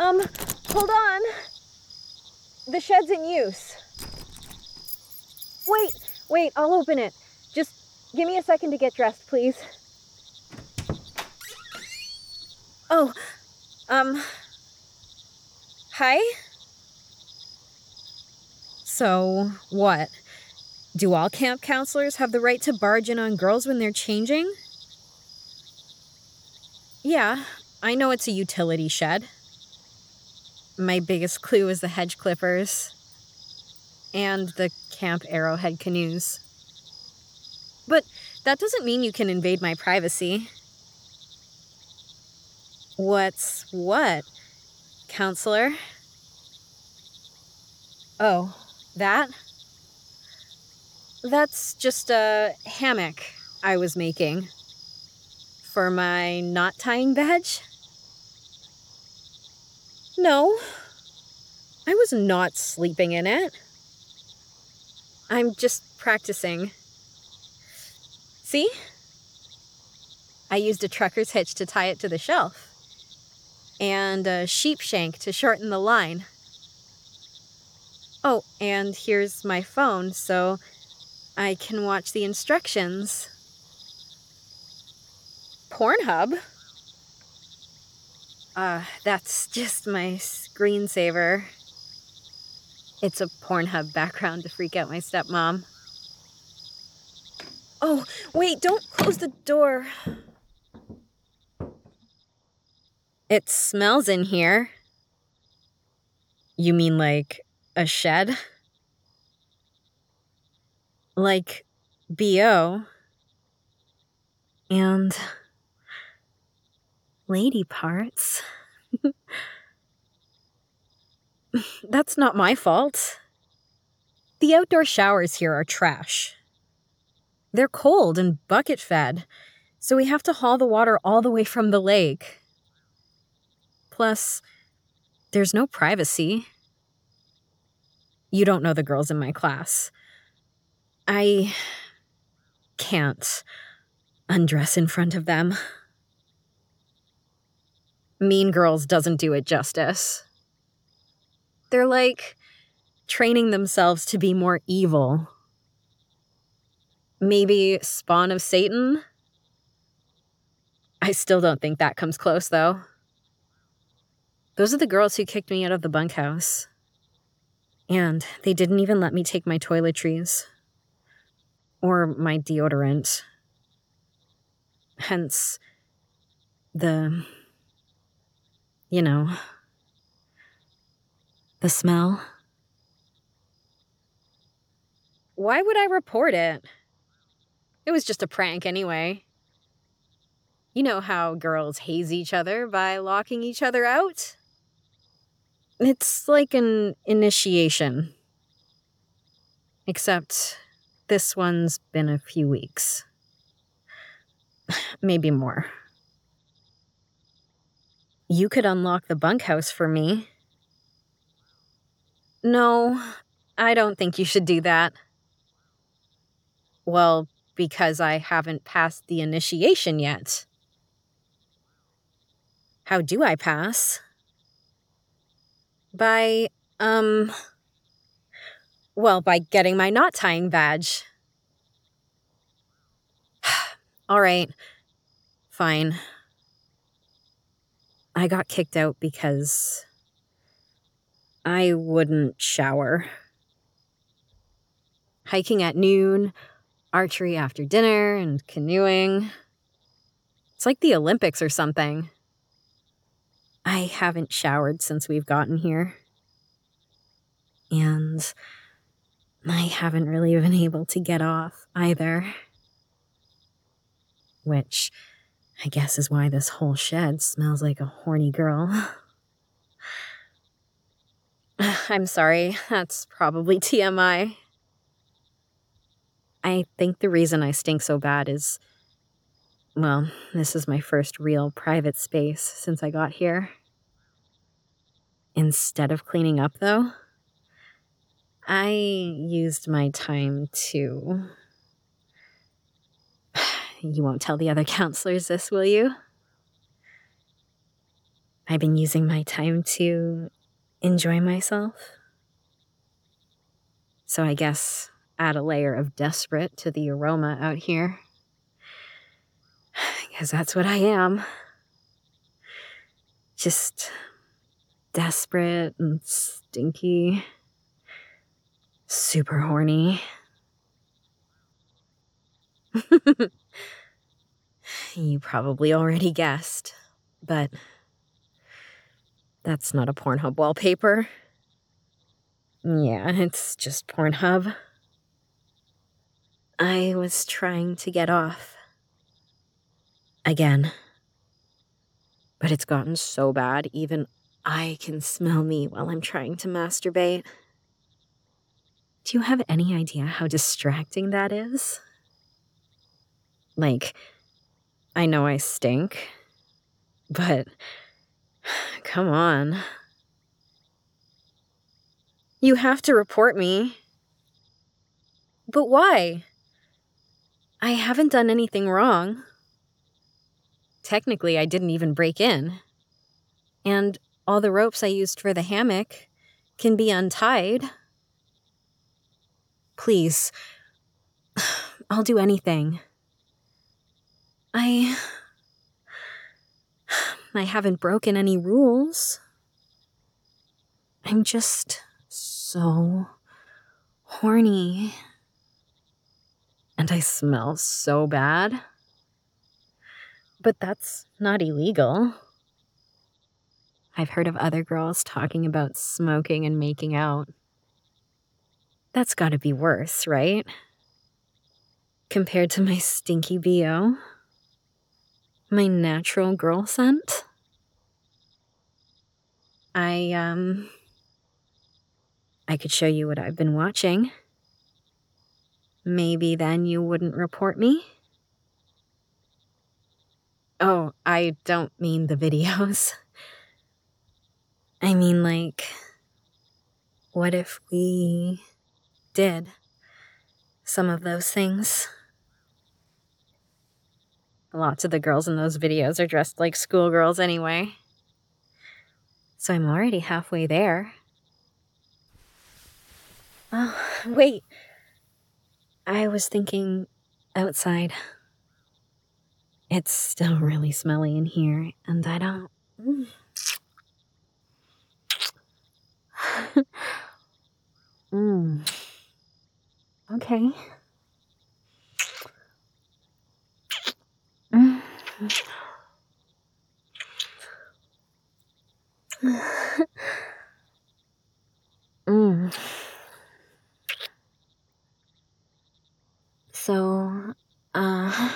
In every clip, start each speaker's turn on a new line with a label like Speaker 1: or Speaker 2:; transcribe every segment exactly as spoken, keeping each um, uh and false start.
Speaker 1: Um, hold on. The shed's in use. Wait, wait, I'll open it. Just give me a second to get dressed, please. Oh, um, hi? So, what? Do all camp counselors have the right to barge in on girls when they're changing? Yeah, I know it's a utility shed. My biggest clue is the hedge clippers and the Camp Arrowhead canoes. But that doesn't mean you can invade my privacy. What's what, counselor? Oh, that? That's just a hammock I was making for my knot tying badge. No, I was not sleeping in it. I'm just practicing. See? I used a trucker's hitch to tie it to the shelf, and a sheep shank to shorten the line. Oh, and here's my phone, so I can watch the instructions. Pornhub? Uh, that's just my screensaver. It's a Pornhub background to freak out my stepmom. Oh, wait, don't close the door. It smells in here. You mean like a shed? Like B O and lady parts. That's not my fault. The outdoor showers here are trash. They're cold and bucket fed, so we have to haul the water all the way from the lake. Plus, there's no privacy. You don't know the girls in my class. I can't undress in front of them. Mean Girls doesn't do it justice. They're like training themselves to be more evil. Maybe spawn of Satan? I still don't think that comes close, though. Those are the girls who kicked me out of the bunkhouse. And they didn't even let me take my toiletries. Or my deodorant. Hence, the... you know... the smell. Why would I report it? It was just a prank anyway. You know how girls haze each other by locking each other out? It's like an initiation. Except this one's been a few weeks. Maybe more. You could unlock the bunkhouse for me. No, I don't think you should do that. Well, because I haven't passed the initiation yet. How do I pass? By, um... well, by getting my knot tying badge. All right. Fine. I got kicked out because I wouldn't shower. Hiking at noon, archery after dinner, and canoeing. It's like the Olympics or something. I haven't showered since we've gotten here. And I haven't really been able to get off either. Which I guess is why this whole shed smells like a horny girl. I'm sorry, that's probably T M I. I think the reason I stink so bad is, well, this is my first real private space since I got here. Instead of cleaning up, though, I used my time to... You won't tell the other counselors this, will you? I've been using my time to enjoy myself. So I guess add a layer of desperate to the aroma out here. Because that's what I am. Just desperate and stinky. Super horny. You probably already guessed, but that's not a Pornhub wallpaper. Yeah, it's just Pornhub. I was trying to get off. Again. But it's gotten so bad, even I can smell me while I'm trying to masturbate. Do you have any idea how distracting that is? Like, I know I stink, but come on. You have to report me. But why? I haven't done anything wrong. Technically, I didn't even break in. And all the ropes I used for the hammock can be untied. Please. I'll do anything. I... I haven't broken any rules. I'm just so horny. And I smell so bad. But that's not illegal. I've heard of other girls talking about smoking and making out. That's gotta be worse, right? Compared to my stinky B O? My natural girl scent? I, um... I could show you what I've been watching. Maybe then you wouldn't report me? Oh, I don't mean the videos. I mean, like, what if we did some of those things? Lots of the girls in those videos are dressed like schoolgirls anyway. So I'm already halfway there. Oh, wait. I was thinking outside. It's still really smelly in here, and I don't... Mm. mm. Okay. Mm. mm. So, uh...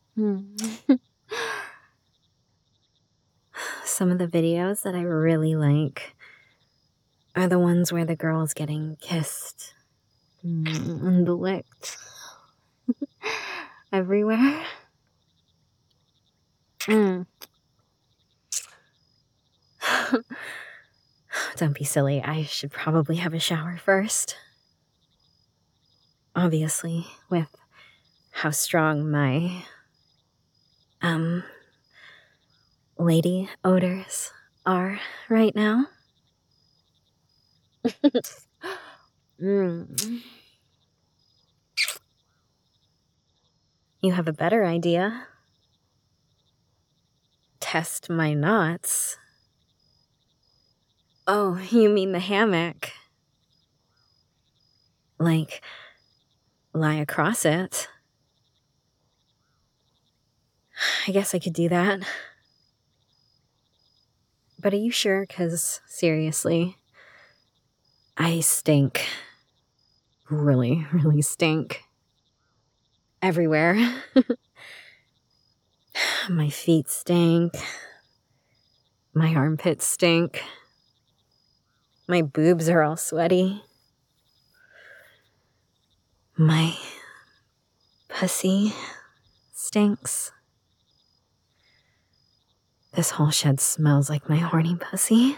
Speaker 1: some of the videos that I really like are the ones where the girl's getting kissed and licked everywhere. Mm. Don't be silly. I should probably have a shower first. Obviously, with how strong my, um, lady odors are right now. mm. You have a better idea. Test my knots. Oh, you mean the hammock? Like, lie across it. I guess I could do that. But are you sure? 'Cause seriously, I stink. Really, really stink. Everywhere. My feet stink. My armpits stink. My boobs are all sweaty. My pussy stinks. This whole shed smells like my horny pussy.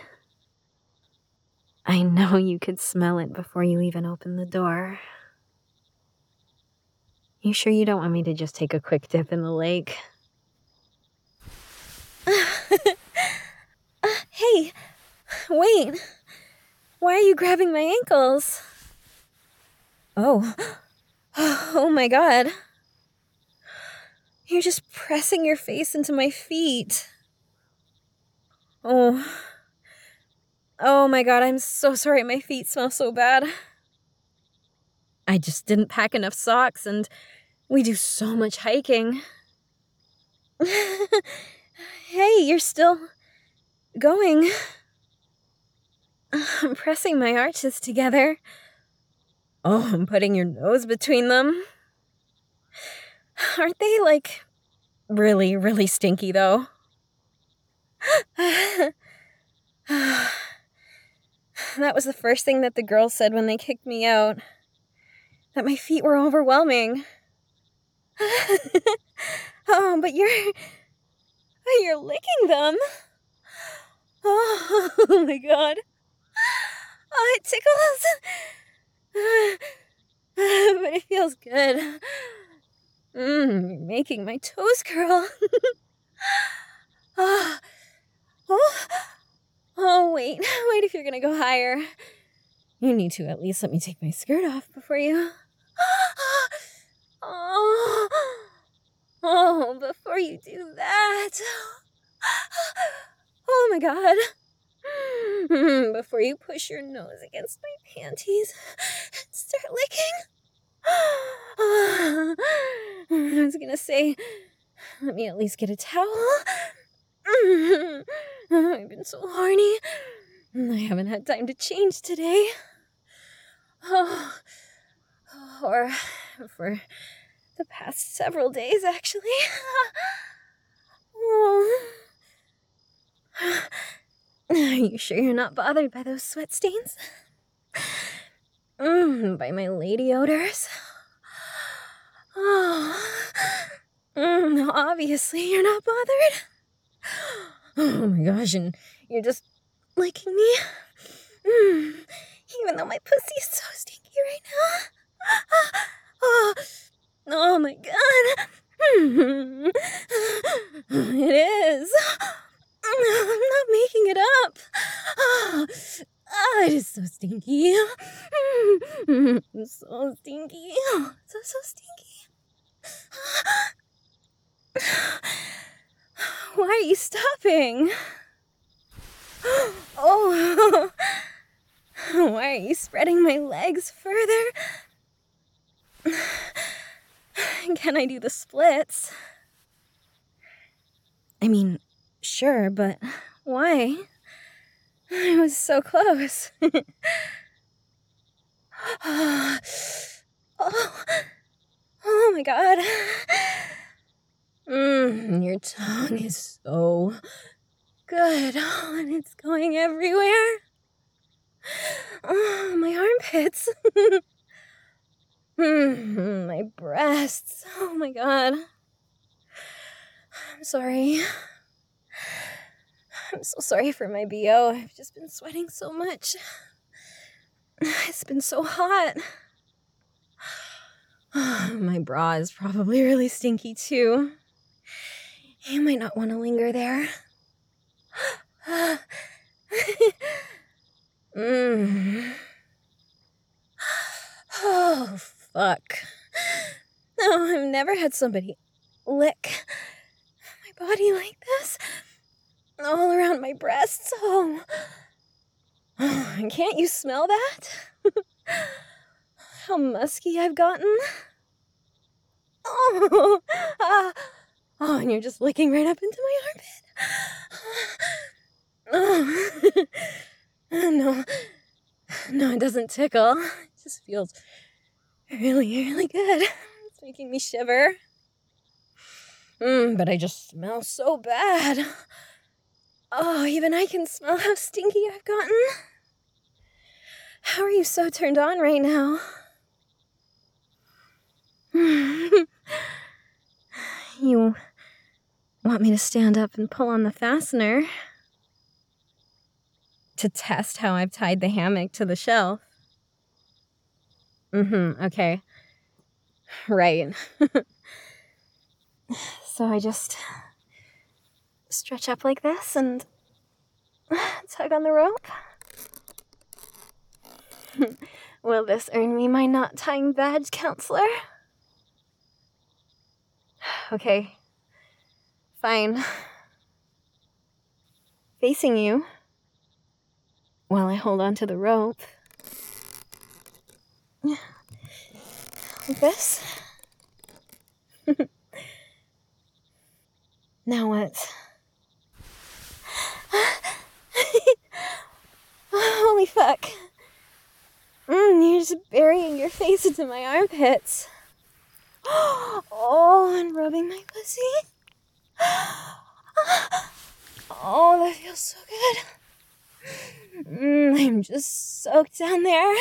Speaker 1: I know you could smell it before you even open the door. You sure you don't want me to just take a quick dip in the lake? Hey, wait. Why are you grabbing my ankles? Oh. Oh my god. You're just pressing your face into my feet. Oh. Oh my god, I'm so sorry my feet smell so bad. I just didn't pack enough socks and we do so much hiking. Hey, you're still going. I'm pressing my arches together. Oh, I'm putting your nose between them. Aren't they, like, really, really stinky, though? That was the first thing that the girls said when they kicked me out. That my feet were overwhelming. Oh, but you're... You're licking them. Oh, oh my god. Oh, it tickles. But it feels good. Mmm, you're making my toes curl. Oh, oh, oh, wait. Wait if you're gonna go higher. You need to at least let me take my skirt off before you... Oh, oh, before you do that. Oh my god. Before you push your nose against my panties and start licking. I was gonna say, let me at least get a towel. I've been so horny. I haven't had time to change today. Oh, or for the past several days, actually. Oh. Are you sure you're not bothered by those sweat stains? Mm, by my lady odors? Oh. Mm, obviously you're not bothered. Oh my gosh, and you're just licking me? Mm, even though my pussy is so stinky right now. Oh, oh my god. It is. I'm not making it up. Oh, oh, it is so stinky. So stinky. So, so stinky. Why are you stopping? Oh, why are you spreading my legs further? Can I do the splits? I mean, sure, but why? I was so close. Oh, oh, oh my god. Mm, your tongue is so good. Oh, and it's going everywhere. Oh, my armpits. Mm, my breasts. Oh my god. I'm sorry. I'm so sorry for my B O. I've just been sweating so much. It's been so hot. My bra is probably really stinky too. You might not want to linger there. mm. Oh, fuck. No, I've never had somebody lick my body like this. All around my breasts. Oh. Oh, can't you smell that? How musky I've gotten. Oh, uh, oh, and you're just licking right up into my armpit. Oh, no, no, it doesn't tickle. It just feels really, really good. It's making me shiver. Mm, but I just smell so bad. Oh, even I can smell how stinky I've gotten. How are you so turned on right now? You want me to stand up and pull on the fastener to test how I've tied the hammock to the shelf? Mm-hmm, okay. Right. So I just stretch up like this and Tug on the rope. Will this earn me my knot tying badge, counselor? Okay. Fine. Facing you, while I hold on to the rope. Like this. Now what? Holy fuck. Mm, you're just burying your face into my armpits. Oh, and rubbing my pussy. Oh, that feels so good. Mm, I'm just soaked down there.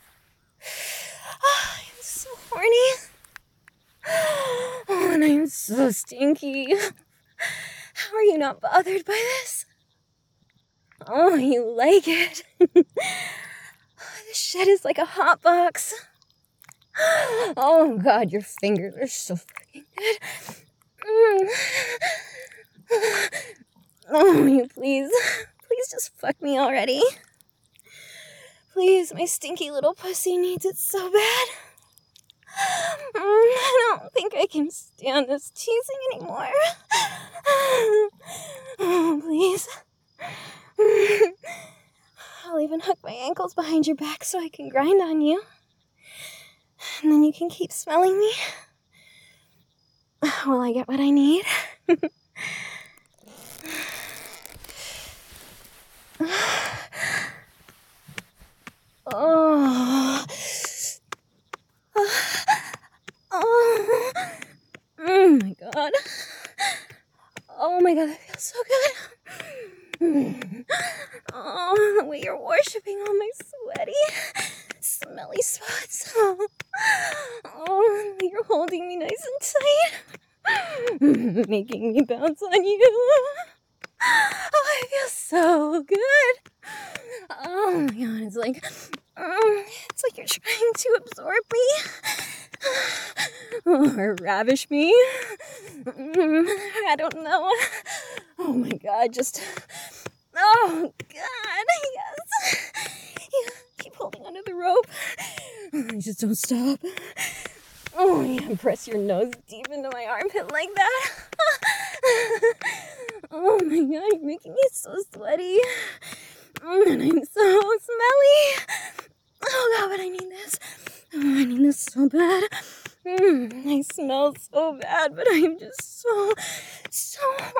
Speaker 1: Oh, I'm so horny. Oh, and I'm so stinky. How are you not bothered by this? Oh, you like it. This shit is like a hot box. Oh god, your fingers are so fucking good. Mm. Oh, you please, please just fuck me already. Please, my stinky little pussy needs it so bad. Mm, I don't think I can stand this teasing anymore. Oh, please. I'll even hook my ankles behind your back so I can grind on you. And then you can keep smelling me while I get what I need. Oh. Oh. Oh my god. Oh my god, that feels so good. Oh, the way you're worshipping all my sweaty, smelly spots. Oh, oh, the way you're holding me nice and tight. Making me bounce on you. Oh, I feel so good. Oh my god, it's like, um, it's like you're trying to absorb me. Oh, or ravish me. Mm, I don't know. Oh my god, just, oh god, yes. Yeah, keep holding onto the rope. Just don't stop. Oh yeah, press your nose deep into my armpit like that. Oh my god, you're making me so sweaty. And I'm so smelly. Oh god, but I need this. Oh, I need this so bad. Mm, I smell so bad, but I'm just so, so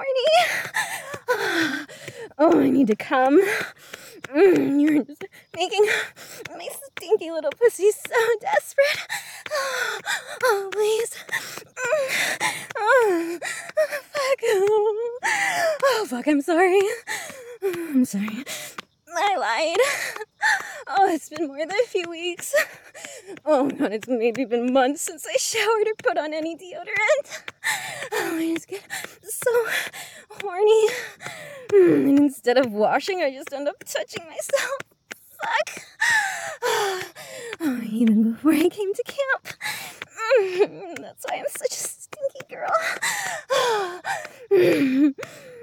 Speaker 1: horny. Oh, I need to come. Mm, you're just making my stinky little pussy so desperate. Oh, oh please. Mm, oh, fuck. Oh, fuck, I'm sorry. I'm sorry. I lied. Oh, it's been more than a few weeks. Oh god, it's maybe been months since I showered or put on any deodorant. Oh, I just get so horny. And instead of washing, I just end up touching myself. Fuck. Oh, even before I came to camp. That's why I'm such a stinky girl. You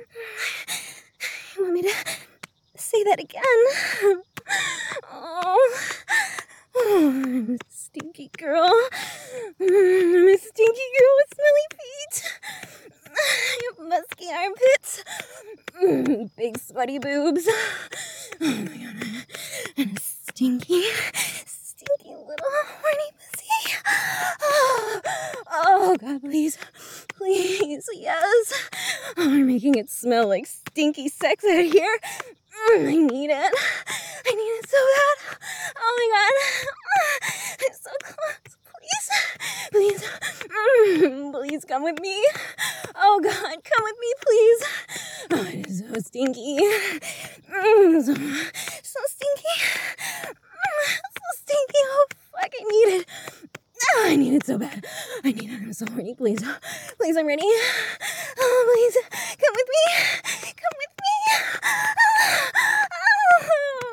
Speaker 1: want me to say that again? Oh, oh, I'm a stinky girl. I'm a stinky girl with smelly feet. I have musky armpits. Big sweaty boobs. Oh my god. And a stinky, stinky little horny pussy. Oh, oh god, please. Please, yes. Oh, you're making it smell like stinky sex out here. Mm, I need it. I need it so bad. Oh my god. I'm so close. Please. Please. Mm, please come with me. Oh god, come with me, please. Oh, it is so stinky. Mm, so, so stinky. Mm, so stinky. Oh fuck, I need it. Oh, I need it so bad. I need it. I'm so horny. Please. Please, I'm ready. Oh, please. Come with me. Come with me. Oh,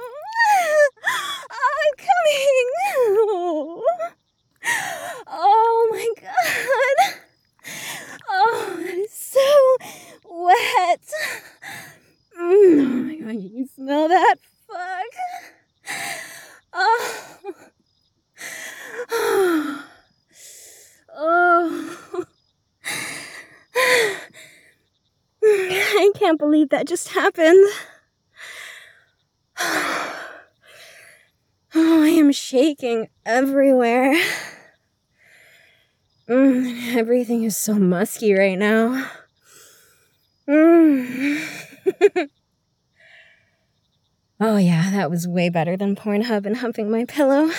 Speaker 1: I'm coming. Oh, my God. Oh, that is so wet. Mm, oh, my God. You're can't believe that just happened. Oh, I am shaking everywhere. Mm, everything is so musky right now. Mm. Oh yeah, that was way better than Pornhub and humping my pillow.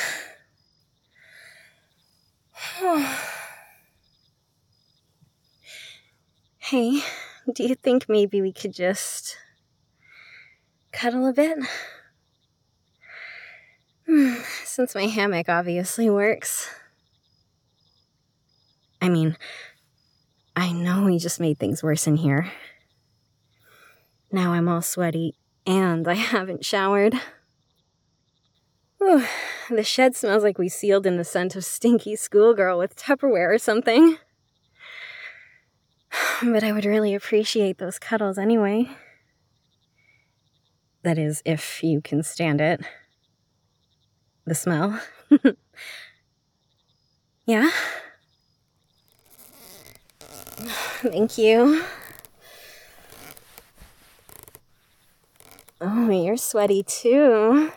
Speaker 1: Hey, do you think maybe we could just cuddle a bit? Since my hammock obviously works. I mean, I know we just made things worse in here. Now I'm all sweaty and I haven't showered. Whew, the shed smells like we sealed in the scent of stinky schoolgirl with Tupperware or something. But I would really appreciate those cuddles anyway. That is, if you can stand it. The smell. Yeah? Thank you. Oh, you're sweaty too.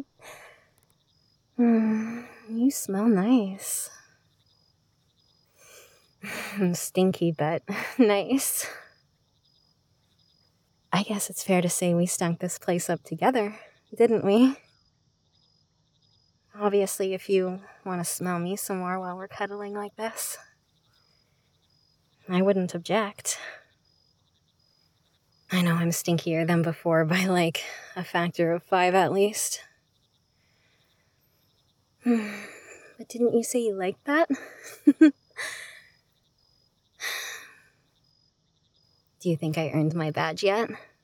Speaker 1: Mm, you smell nice. Stinky, but nice. I guess it's fair to say we stunk this place up together, didn't we? Obviously, if you want to smell me some more while we're cuddling like this, I wouldn't object. I know I'm stinkier than before by like a factor of five at least. But didn't you say you liked that? Do you think I earned my badge yet?